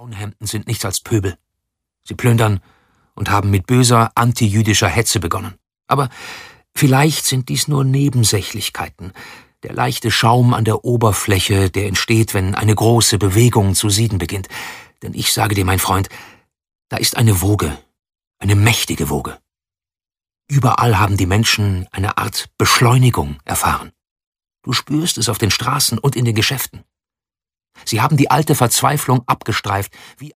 Frauenhemden sind nichts als Pöbel. Sie plündern und haben mit böser antijüdischer Hetze begonnen. Aber vielleicht sind dies nur Nebensächlichkeiten, der leichte Schaum an der Oberfläche, der entsteht, wenn eine große Bewegung zu sieden beginnt. Denn ich sage dir, mein Freund, da ist eine Woge, eine mächtige Woge. Überall haben die Menschen eine Art Beschleunigung erfahren. Du spürst es auf den Straßen und in den Geschäften. Sie haben die alte Verzweiflung abgestreift, wie